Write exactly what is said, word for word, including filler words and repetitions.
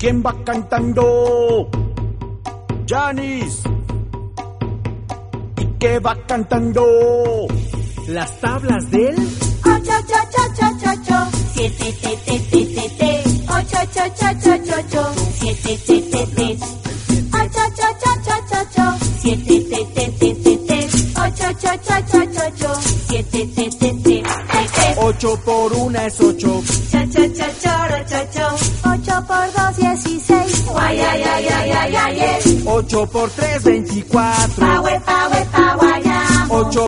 ¿Quién va cantando? Janis. ¿Y qué va cantando? Las tablas del ocho, ocho, ocho, ocho, ocho, siete, te, te, te, te, te, ocho, ocho, ocho, ocho, ocho, siete, te, te, te, ocho, ocho, ocho, ocho, ocho, siete, te, te, te, te, te, ocho, ocho, ocho, ocho, ocho, siete, te, te, te, te, te. Ocho por una es ocho. Cha, cha, cha, choro, cho, cho. Ocho por dos, dieciséis. Guay, ay, ay, ay, ay, ay, ay. Ocho por tres, veinticuatro. Pa, we, pa, we, pa, guayamo. Ocho